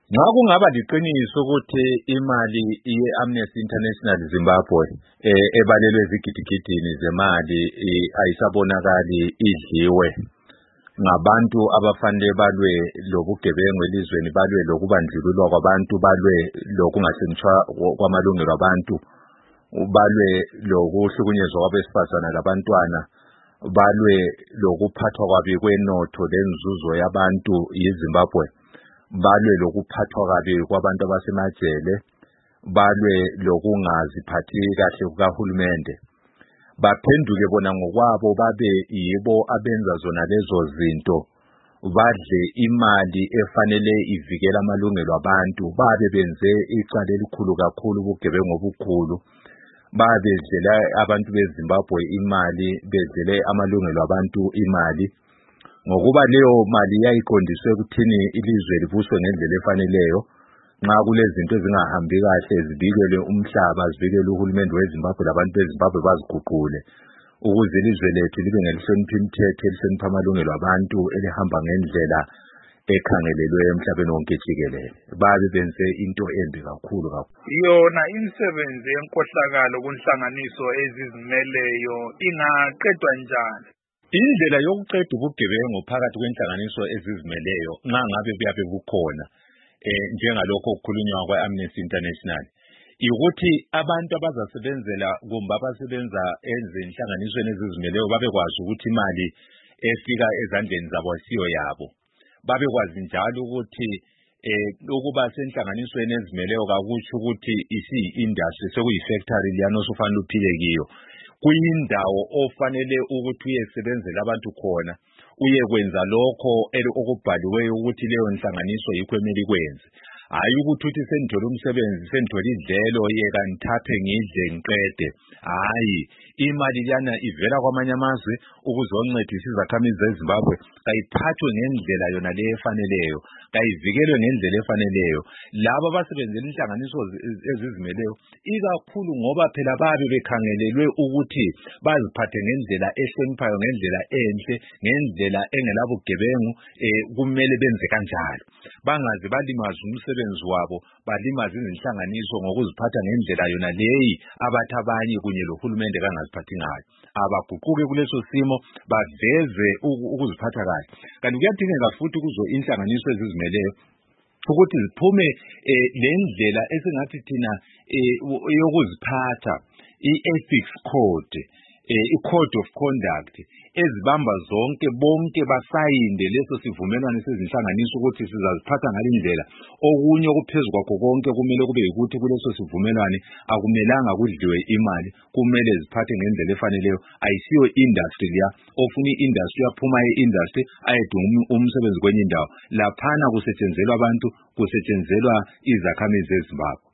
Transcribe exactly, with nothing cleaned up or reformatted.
Nxa kungaba liqiniso ukuthi imali ye-Amnesty International Zimbabwe eh ebalelwe izigidigidini zemali ayisabonakali idliwe ngabantu abafanele balwe lobugebengu elizweni, balwe lokubandlululwa kwabantu, balwe lokungahlonitshwa kwamalungelo abantu, balwe lokuhlukunyezwa kwabesifazana labantwana, balwe lokuphathwa kwabi kwenotho lenzuzo yabantu yiZimbabwe, balwe lokuphathwa kabi kwabantu abasemajele, balwe lokungaziphathi kahle kukahulumende, baphenduke bona ngokwabo babe yibo abenza zona lezo zinto, badle imali efanele ivikela amalungelo abantu, babe benze icala elikhulu kakhulu ubugebengu obukhulu, babe bedlela abantu beZimbabwe imali, bedlele amalungelo abantu imali, ngokuba leyo mali yayiqondiswe ukuthini ilizwe livuswe ngendlela efaneleyo. Nxa kulezinto ezingahambi kahle zibikelwe umhlaba, zibikelwe uhulumende weZimbabwe labantu beZimbabwe baziguqule ukuze ilizwe lethu libe ngelihlonipha imithetho, elihlonipha amalungelo abantu, elihamba ngendlela ekhangelelwe emhlabeni wonke jikelele. Babe benze into embi kakhulu kakhulu. Yona imisebenzi yenkohlakalo kunhlanganiso ezizimeleyo ingaqedwa njani? Indlela yokuqeda ubugebengu phakathi kwenhlanganiso ezizimeleyo nxa ngabe buyabe bukhona eh njengalokho okukhulunywa kwa-Amnesty International, ukuthi abantu abazasebenzela kumbe abasebenza ezinhlanganisweni ezizimeleyo babekwazi ukuthi imali efika ezandleni zabo asiyo yabo, babekwazi njalo ukuthi eh ukuba senhlanganisweni ezizimeleyo kakutsho ukuthi isi-industry sekuyi-factory liyana osufanele uphile kiyo, kuyindawo ofanele ukuthi uyesebenzela abantu khona, uyekwenza lokho okubhaliweyo ukuthi leyo nhlanganiso yikho emeli kwenze, hayi ukuthi uthi sendithola umsebenzi, sendithola idlelo yeka ngithaphe ngidle ngiqede. Hayi, imali liyana ivela kwamanye amazwe ukuzoncedisa izakhamizi zeZimbabwe, kayiphathwe ngendlela yona le efaneleyo, kayivikelwe ngendlela efaneleyo. Labo abasebenzela inhlanganiso ezizimeleyo ikakhulu ngoba phela babe bekhangelelwe ukuthi baziphathe ngendlela ehloniphayo, ngendlela enhle, ngendlela engelabugebengu, eh kumele benze kanjalo, bangaze balimaza umsebenzi wabo, balimaza izinhlanganiso ngokuziphatha ngendlela yona leyi abathi abanye kunye lohulumende bangaziphathi ngayo. Abaguquke kuleso simo, baveze ukuziphatha kahle. Kanti kuyadingeka futhi kuzo inhlanganiso ezizimeleyo ukuthi ziphume lendlela esingathi thina yokuziphatha, i-ethics code, i-code of conduct, ezibamba zonke bonke basayinde leso sivumelwano sezinhlanganiso ukuthi sizaziphatha ngalindlela. Okunye okuphezulu kwakho konke kumele kube ukuthi kuleso sivumelwano akumelanga kudliwe imali, kumele ziphathe ngendlela efaneleyo. Ayisiyo industry ya ofuna i-industry yaphuma e-industry ayedunga umsebenzi kwenye indawo, laphana kusetshenzelwa abantu, kusetshenzelwa izakhamizi zeZimbabwe.